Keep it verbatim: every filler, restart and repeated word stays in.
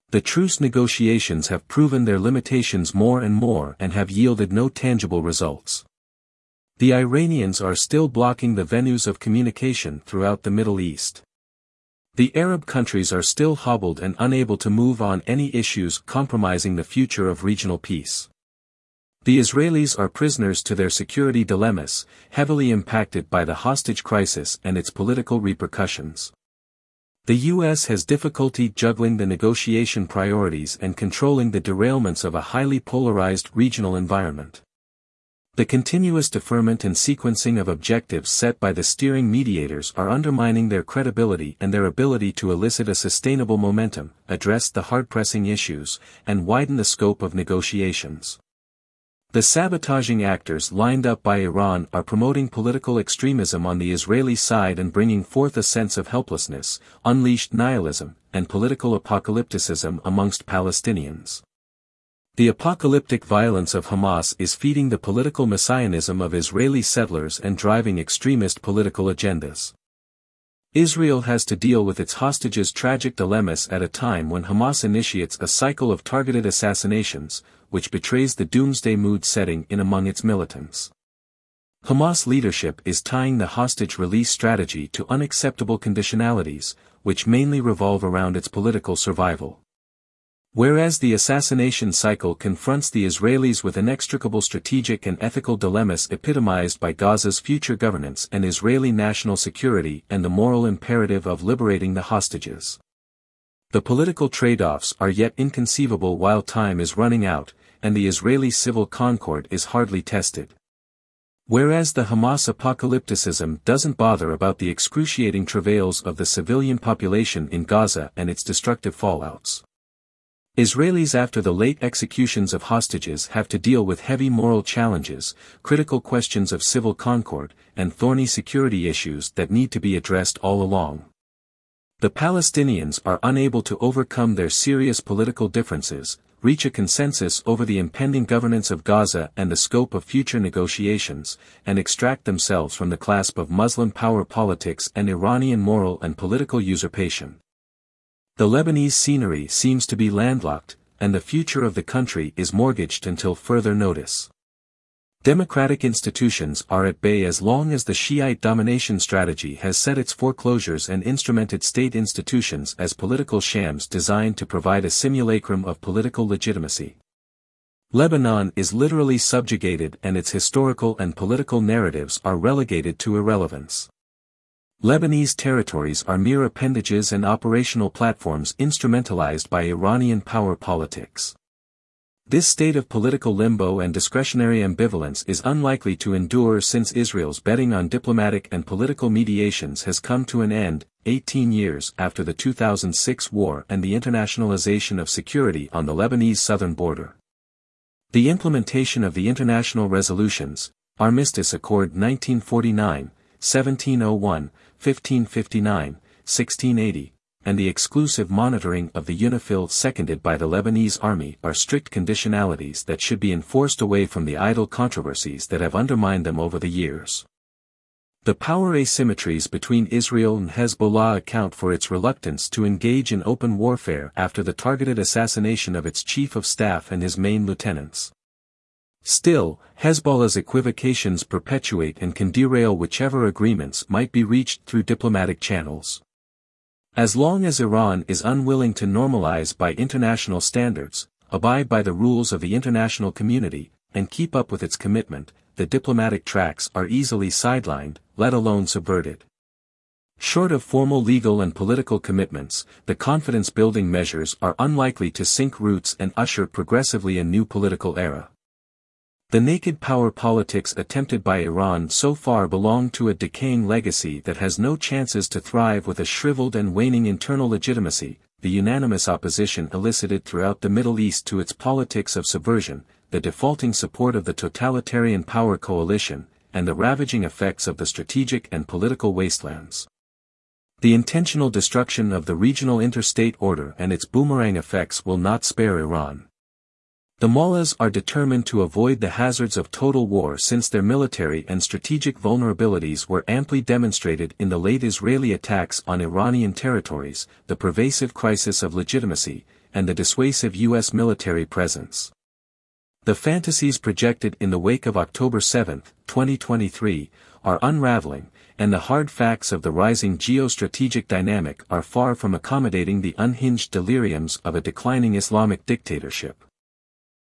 The truce negotiations have proven their limitations more and more and have yielded no tangible results. The Iranians are still blocking the venues of communication throughout the Middle East. The Arab countries are still hobbled and unable to move on any issues compromising the future of regional peace. The Israelis are prisoners to their security dilemmas, heavily impacted by the hostage crisis and its political repercussions. The U S has difficulty juggling the negotiation priorities and controlling the derailments of a highly polarized regional environment. The continuous deferment and sequencing of objectives set by the steering mediators are undermining their credibility and their ability to elicit a sustainable momentum, address the hard-pressing issues, and widen the scope of negotiations. The sabotaging actors lined up by Iran are promoting political extremism on the Israeli side and bringing forth a sense of helplessness, unleashed nihilism, and political apocalypticism amongst Palestinians. The apocalyptic violence of Hamas is feeding the political messianism of Israeli settlers and driving extremist political agendas. Israel has to deal with its hostages' tragic dilemmas at a time when Hamas initiates a cycle of targeted assassinations, which betrays the doomsday mood setting in among its militants. Hamas leadership is tying the hostage release strategy to unacceptable conditionalities, which mainly revolve around its political survival. Whereas the assassination cycle confronts the Israelis with inextricable strategic and ethical dilemmas epitomized by Gaza's future governance and Israeli national security and the moral imperative of liberating the hostages. The political trade-offs are yet inconceivable while time is running out, and the Israeli civil concord is hardly tested. Whereas the Hamas apocalypticism doesn't bother about the excruciating travails of the civilian population in Gaza and its destructive fallouts. Israelis after the late executions of hostages have to deal with heavy moral challenges, critical questions of civil concord, and thorny security issues that need to be addressed all along. The Palestinians are unable to overcome their serious political differences, reach a consensus over the impending governance of Gaza and the scope of future negotiations, and extract themselves from the clasp of Muslim power politics and Iranian moral and political usurpation. The Lebanese scenery seems to be landlocked, and the future of the country is mortgaged until further notice. Democratic institutions are at bay as long as the Shiite domination strategy has set its foreclosures and instrumented state institutions as political shams designed to provide a simulacrum of political legitimacy. Lebanon is literally subjugated and its historical and political narratives are relegated to irrelevance. Lebanese territories are mere appendages and operational platforms instrumentalized by Iranian power politics. This state of political limbo and discretionary ambivalence is unlikely to endure since Israel's betting on diplomatic and political mediations has come to an end, eighteen years after the two thousand six war and the internationalization of security on the Lebanese southern border. The implementation of the international resolutions, Armistice Accord nineteen forty-nine, seventeen oh one, fifteen fifty-nine, sixteen eighty, and the exclusive monitoring of the UNIFIL seconded by the Lebanese army are strict conditionalities that should be enforced away from the idle controversies that have undermined them over the years. The power asymmetries between Israel and Hezbollah account for its reluctance to engage in open warfare after the targeted assassination of its chief of staff and his main lieutenants. Still, Hezbollah's equivocations perpetuate and can derail whichever agreements might be reached through diplomatic channels. As long as Iran is unwilling to normalize by international standards, abide by the rules of the international community, and keep up with its commitment, the diplomatic tracks are easily sidelined, let alone subverted. Short of formal legal and political commitments, the confidence-building measures are unlikely to sink roots and usher progressively a new political era. The naked power politics attempted by Iran so far belong to a decaying legacy that has no chances to thrive with a shriveled and waning internal legitimacy, the unanimous opposition elicited throughout the Middle East to its politics of subversion, the defaulting support of the totalitarian power coalition, and the ravaging effects of the strategic and political wastelands. The intentional destruction of the regional interstate order and its boomerang effects will not spare Iran. The mullahs are determined to avoid the hazards of total war since their military and strategic vulnerabilities were amply demonstrated in the late Israeli attacks on Iranian territories, the pervasive crisis of legitimacy, and the dissuasive U S military presence. The fantasies projected in the wake of October seventh, twenty twenty-three, are unraveling, and the hard facts of the rising geostrategic dynamic are far from accommodating the unhinged deliriums of a declining Islamic dictatorship.